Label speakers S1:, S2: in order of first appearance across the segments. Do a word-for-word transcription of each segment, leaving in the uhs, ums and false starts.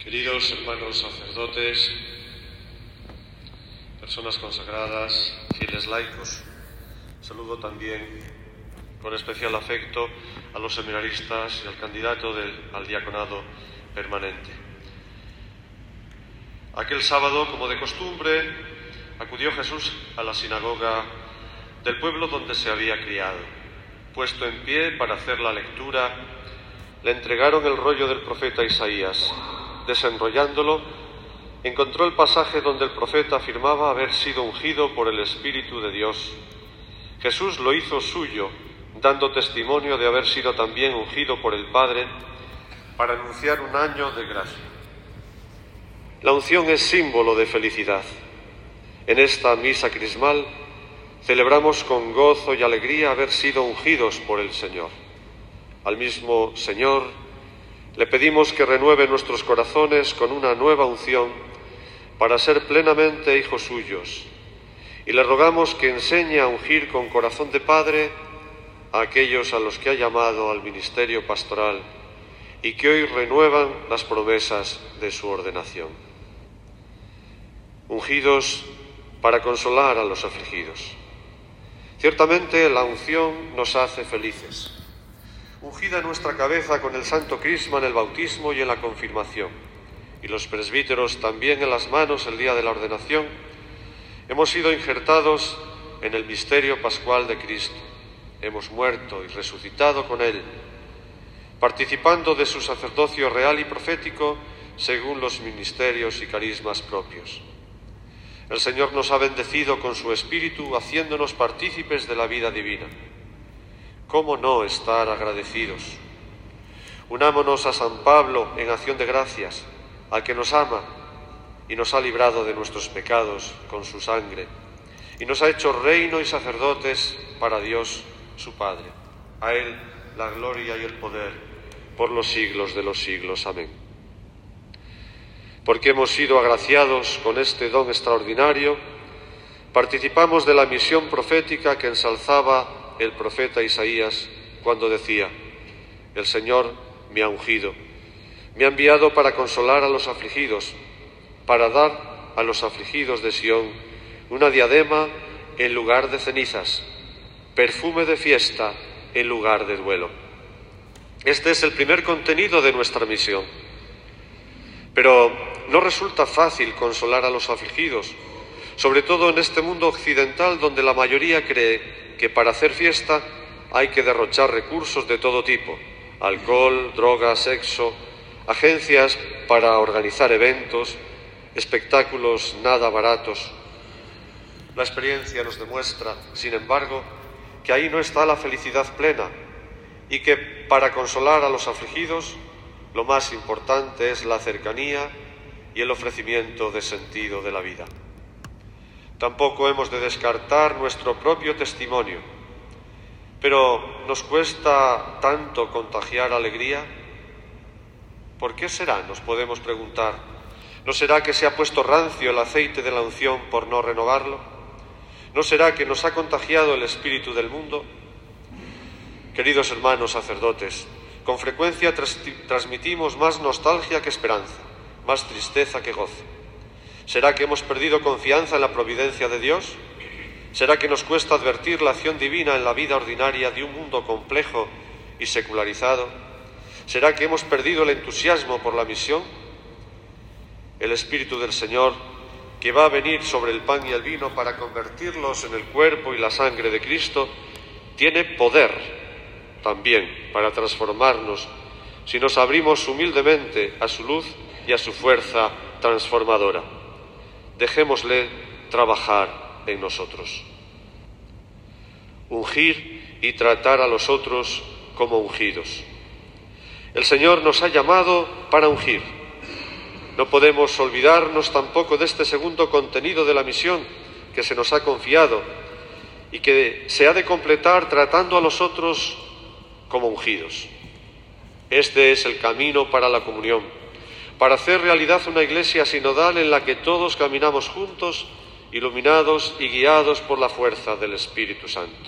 S1: Queridos hermanos sacerdotes, personas consagradas, fieles laicos, saludo también con especial afecto a los seminaristas y al candidato del, al diaconado permanente. Aquel sábado, como de costumbre, acudió Jesús a la sinagoga del pueblo donde se había criado. Puesto en pie para hacer la lectura, le entregaron el rollo del profeta Isaías. Desenrollándolo, encontró el pasaje donde el profeta afirmaba haber sido ungido por el Espíritu de Dios. Jesús lo hizo suyo, dando testimonio de haber sido también ungido por el Padre para anunciar un año de gracia. La unción es símbolo de felicidad. En esta misa crismal celebramos con gozo y alegría haber sido ungidos por el Señor. Al mismo Señor le pedimos que renueve nuestros corazones con una nueva unción para ser plenamente hijos suyos, y le rogamos que enseñe a ungir con corazón de Padre a aquellos a los que ha llamado al ministerio pastoral y que hoy renuevan las promesas de su ordenación. Ungidos para consolar a los afligidos. Ciertamente la unción nos hace felices. Ungida nuestra cabeza con el santo crisma en el bautismo y en la confirmación, y los presbíteros también en las manos el día de la ordenación, hemos sido injertados en el misterio pascual de Cristo. Hemos muerto y resucitado con Él, participando de su sacerdocio real y profético según los ministerios y carismas propios. El Señor nos ha bendecido con su Espíritu, haciéndonos partícipes de la vida divina. ¿Cómo no estar agradecidos? Unámonos a San Pablo en acción de gracias, al que nos ama y nos ha librado de nuestros pecados con su sangre, y nos ha hecho reino y sacerdotes para Dios su Padre. A Él la gloria y el poder por los siglos de los siglos. Amén. Porque hemos sido agraciados con este don extraordinario, participamos de la misión profética que ensalzaba el profeta Isaías cuando decía: el Señor me ha ungido, me ha enviado para consolar a los afligidos, para dar a los afligidos de Sión una diadema en lugar de cenizas, perfume de fiesta en lugar de duelo. Este es el primer contenido de nuestra misión. Pero no resulta fácil consolar a los afligidos, sobre todo en este mundo occidental donde la mayoría cree que para hacer fiesta hay que derrochar recursos de todo tipo: alcohol, drogas, sexo, agencias para organizar eventos, espectáculos nada baratos. La experiencia nos demuestra, sin embargo, que ahí no está la felicidad plena y que para consolar a los afligidos lo más importante es la cercanía y el ofrecimiento de sentido de la vida. Tampoco hemos de descartar nuestro propio testimonio, pero ¿nos cuesta tanto contagiar alegría? ¿Por qué será?, nos podemos preguntar. ¿No será que se ha puesto rancio el aceite de la unción por no renovarlo? ¿No será que nos ha contagiado el espíritu del mundo? Queridos hermanos sacerdotes, con frecuencia tras- transmitimos más nostalgia que esperanza, más tristeza que gozo. ¿Será que hemos perdido confianza en la providencia de Dios? ¿Será que nos cuesta advertir la acción divina en la vida ordinaria de un mundo complejo y secularizado? ¿Será que hemos perdido el entusiasmo por la misión? El Espíritu del Señor, que va a venir sobre el pan y el vino para convertirlos en el cuerpo y la sangre de Cristo, tiene poder también para transformarnos si nos abrimos humildemente a su luz y a su fuerza transformadora. Dejémosle trabajar en nosotros. Ungir y tratar a los otros como ungidos. El Señor nos ha llamado para ungir. No podemos olvidarnos tampoco de este segundo contenido de la misión que se nos ha confiado y que se ha de completar tratando a los otros como ungidos. Este es el camino para la comunión, para hacer realidad una iglesia sinodal en la que todos caminamos juntos, iluminados y guiados por la fuerza del Espíritu Santo.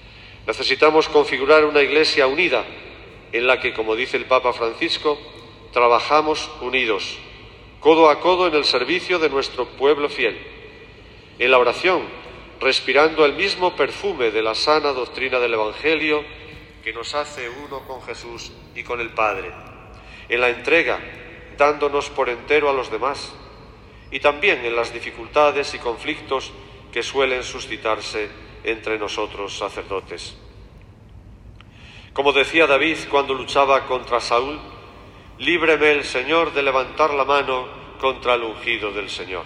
S1: Necesitamos configurar una iglesia unida, en la que, como dice el Papa Francisco, trabajamos unidos, codo a codo en el servicio de nuestro pueblo fiel, en la oración, respirando el mismo perfume de la sana doctrina del Evangelio que nos hace uno con Jesús y con el Padre, en la entrega, dándonos por entero a los demás, y también en las dificultades y conflictos que suelen suscitarse entre nosotros sacerdotes. Como decía David cuando luchaba contra Saúl, líbreme el Señor de levantar la mano contra el ungido del Señor.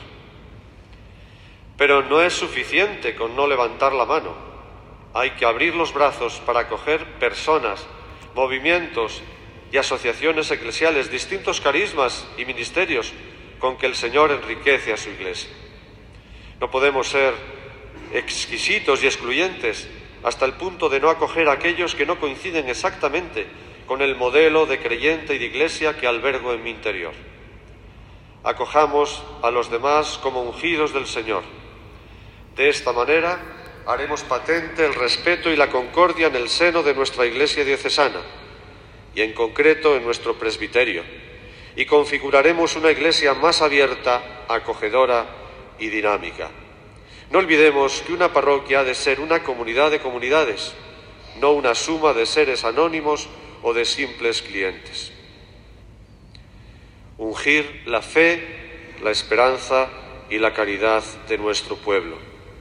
S1: Pero no es suficiente con no levantar la mano. Hay que abrir los brazos para acoger personas, movimientos y asociaciones eclesiales, distintos carismas y ministerios con que el Señor enriquece a su Iglesia. No podemos ser exquisitos y excluyentes hasta el punto de no acoger a aquellos que no coinciden exactamente con el modelo de creyente y de Iglesia que albergo en mi interior. Acojamos a los demás como ungidos del Señor. De esta manera haremos patente el respeto y la concordia en el seno de nuestra Iglesia diocesana y en concreto en nuestro presbiterio, y configuraremos una Iglesia más abierta, acogedora y dinámica. No olvidemos que una parroquia ha de ser una comunidad de comunidades, no una suma de seres anónimos o de simples clientes. Ungir la fe, la esperanza y la caridad de nuestro pueblo.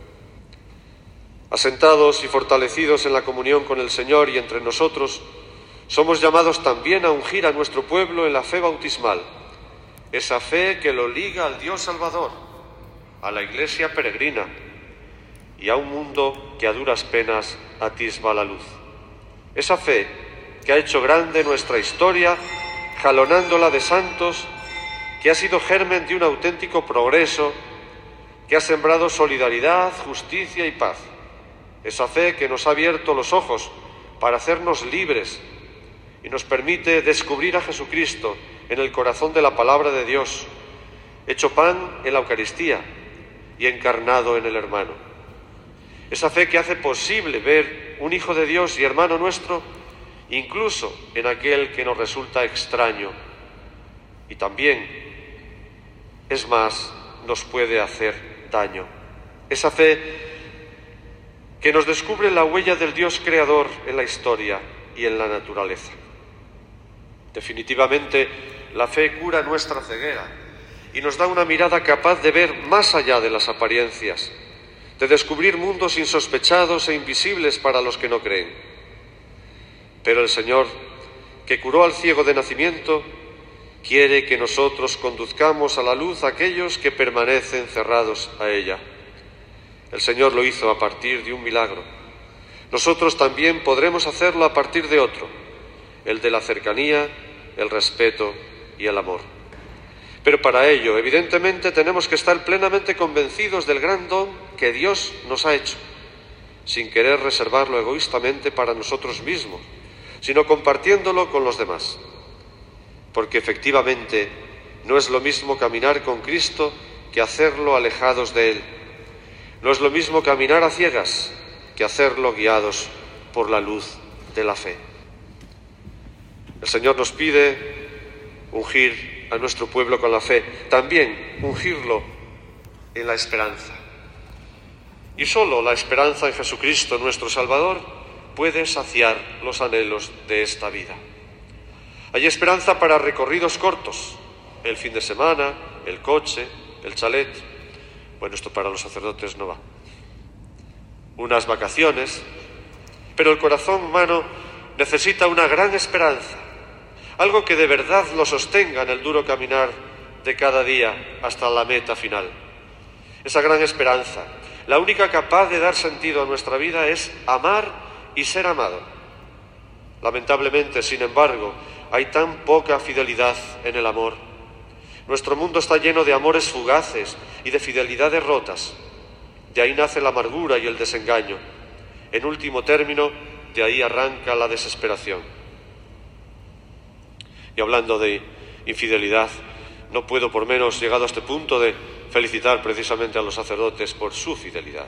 S1: Asentados y fortalecidos en la comunión con el Señor y entre nosotros, somos llamados también a ungir a nuestro pueblo en la fe bautismal, esa fe que lo liga al Dios Salvador, a la Iglesia peregrina y a un mundo que a duras penas atisba la luz. Esa fe que ha hecho grande nuestra historia, jalonándola de santos, que ha sido germen de un auténtico progreso, que ha sembrado solidaridad, justicia y paz. Esa fe que nos ha abierto los ojos para hacernos libres y nos permite descubrir a Jesucristo en el corazón de la palabra de Dios, hecho pan en la Eucaristía y encarnado en el hermano. Esa fe que hace posible ver un Hijo de Dios y hermano nuestro, incluso en aquel que nos resulta extraño, y también, es más, nos puede hacer daño. Esa fe que nos descubre la huella del Dios creador en la historia y en la naturaleza. Definitivamente, la fe cura nuestra ceguera y nos da una mirada capaz de ver más allá de las apariencias, de descubrir mundos insospechados e invisibles para los que no creen. Pero el Señor, que curó al ciego de nacimiento, quiere que nosotros conduzcamos a la luz a aquellos que permanecen cerrados a ella. El Señor lo hizo a partir de un milagro. Nosotros también podremos hacerlo a partir de otro, el de la cercanía, el respeto y el amor. Pero para ello, evidentemente, tenemos que estar plenamente convencidos del gran don que Dios nos ha hecho, sin querer reservarlo egoístamente para nosotros mismos, sino compartiéndolo con los demás. Porque efectivamente no es lo mismo caminar con Cristo que hacerlo alejados de Él. No es lo mismo caminar a ciegas que hacerlo guiados por la luz de la fe. El Señor nos pide ungir a nuestro pueblo con la fe, también ungirlo en la esperanza. Y solo la esperanza en Jesucristo, nuestro Salvador, puede saciar los anhelos de esta vida. Hay esperanza para recorridos cortos, el fin de semana, el coche, el chalet. Bueno, esto para los sacerdotes no va. Unas vacaciones, pero el corazón humano necesita una gran esperanza, algo que de verdad lo sostenga en el duro caminar de cada día hasta la meta final. Esa gran esperanza, la única capaz de dar sentido a nuestra vida, es amar y ser amado. Lamentablemente, sin embargo, hay tan poca fidelidad en el amor. Nuestro mundo está lleno de amores fugaces y de fidelidades rotas. De ahí nace la amargura y el desengaño. En último término, de ahí arranca la desesperación. Y hablando de infidelidad, no puedo por menos, llegado a este punto, de felicitar precisamente a los sacerdotes por su fidelidad.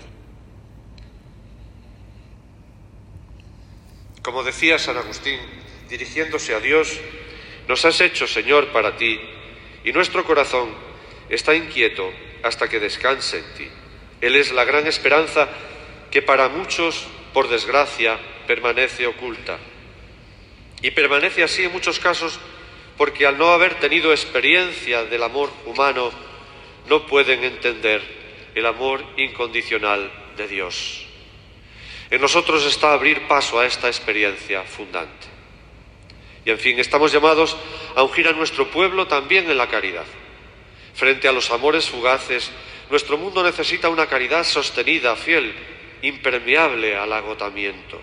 S1: Como decía San Agustín, dirigiéndose a Dios, Nos has hecho, Señor, para ti, y nuestro corazón está inquieto hasta que descanse en ti. Él es la gran esperanza que para muchos, por desgracia, permanece oculta. Y permanece así en muchos casos porque al no haber tenido experiencia del amor humano, no pueden entender el amor incondicional de Dios. En nosotros está abrir paso a esta experiencia fundante. Y en fin, estamos llamados a ungir a nuestro pueblo también en la caridad. Frente a los amores fugaces, nuestro mundo necesita una caridad sostenida, fiel, impermeable al agotamiento.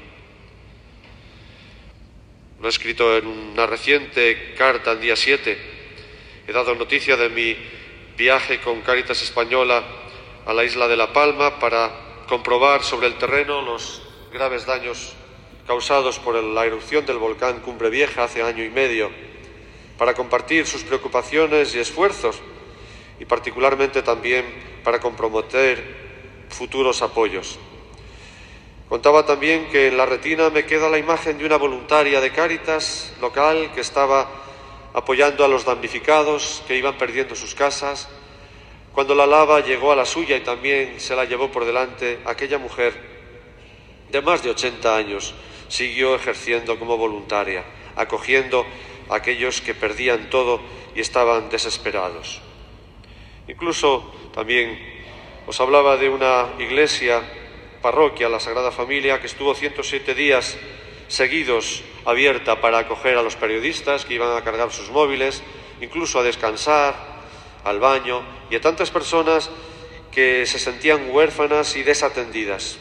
S1: Lo he escrito en una reciente carta, el día siete. He dado noticia de mi viaje con Cáritas Española a la isla de La Palma para comprobar sobre el terreno los graves daños causados por la erupción del volcán Cumbre Vieja hace año y medio, para compartir sus preocupaciones y esfuerzos y particularmente también para comprometer futuros apoyos. Contaba también que en la retina me queda la imagen de una voluntaria de Cáritas local que estaba apoyando a los damnificados que iban perdiendo sus casas. Cuando la lava llegó a la suya y también se la llevó por delante, aquella mujer de más de ochenta años siguió ejerciendo como voluntaria, acogiendo a aquellos que perdían todo y estaban desesperados. Incluso también os hablaba de una iglesia, parroquia, la Sagrada Familia, que estuvo ciento siete días seguidos abierta para acoger a los periodistas que iban a cargar sus móviles, incluso a descansar, al baño, y a tantas personas que se sentían huérfanas y desatendidas.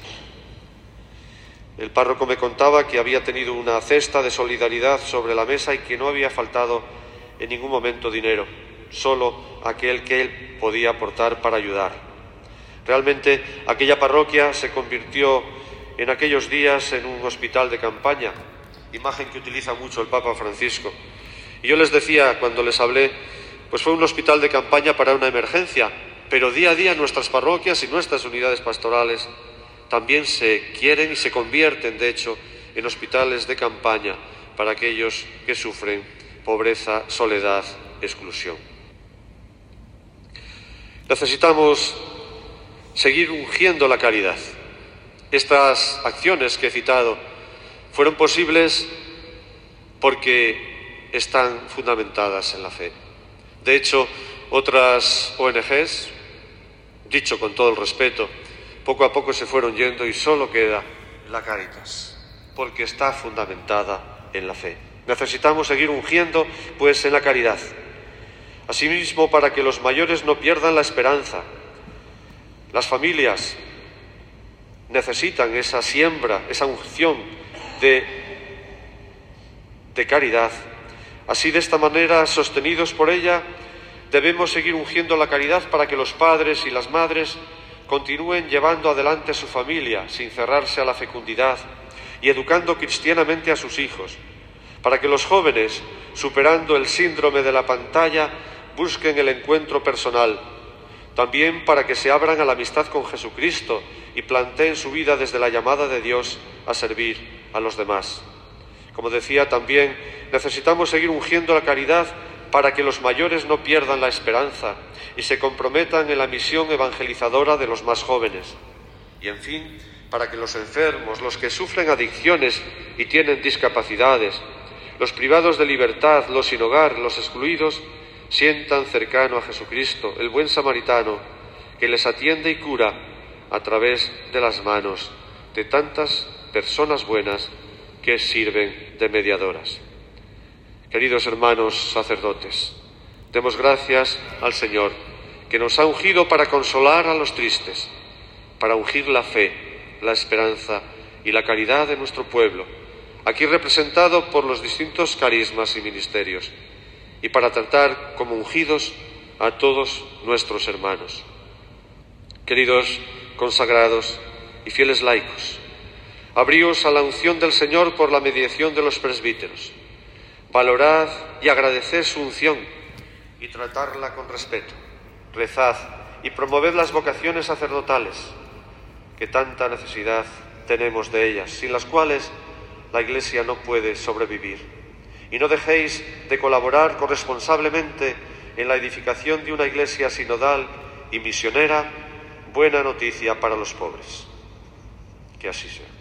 S1: El párroco me contaba que había tenido una cesta de solidaridad sobre la mesa y que no había faltado en ningún momento dinero, solo aquel que él podía aportar para ayudar. Realmente aquella parroquia se convirtió en aquellos días en un hospital de campaña, imagen que utiliza mucho el Papa Francisco. Y yo les decía cuando les hablé, pues fue un hospital de campaña para una emergencia, pero día a día nuestras parroquias y nuestras unidades pastorales también se quieren y se convierten, de hecho, en hospitales de campaña para aquellos que sufren pobreza, soledad, exclusión. Necesitamos seguir ungiendo la caridad. Estas acciones que he citado fueron posibles porque están fundamentadas en la fe. De hecho, otras O N Ges, dicho con todo el respeto, poco a poco se fueron yendo y solo queda la Cáritas, porque está fundamentada en la fe. Necesitamos seguir ungiendo, pues, en la caridad. Asimismo, para que los mayores no pierdan la esperanza. Las familias necesitan esa siembra, esa unción de, de caridad. Así, de esta manera, sostenidos por ella, debemos seguir ungiendo la caridad para que los padres y las madres continúen llevando adelante su familia sin cerrarse a la fecundidad y educando cristianamente a sus hijos, para que los jóvenes, superando el síndrome de la pantalla, busquen el encuentro personal, también para que se abran a la amistad con Jesucristo y planteen su vida desde la llamada de Dios a servir a los demás. Como decía también, necesitamos seguir ungiendo la caridad para que los mayores no pierdan la esperanza y se comprometan en la misión evangelizadora de los más jóvenes. Y en fin, para que los enfermos, los que sufren adicciones y tienen discapacidades, los privados de libertad, los sin hogar, los excluidos, sientan cercano a Jesucristo, el buen samaritano, que les atiende y cura a través de las manos de tantas personas buenas que sirven de mediadoras. Queridos hermanos sacerdotes, demos gracias al Señor, que nos ha ungido para consolar a los tristes, para ungir la fe, la esperanza y la caridad de nuestro pueblo, aquí representado por los distintos carismas y ministerios, y para tratar como ungidos a todos nuestros hermanos. Queridos consagrados y fieles laicos, abríos a la unción del Señor por la mediación de los presbíteros. Valorad y agradeced su unción y tratarla con respeto. Rezad y promoved las vocaciones sacerdotales, que tanta necesidad tenemos de ellas, sin las cuales la Iglesia no puede sobrevivir. y no dejéis de colaborar corresponsablemente en la edificación de una iglesia sinodal y misionera, buena noticia para los pobres. Que así sea.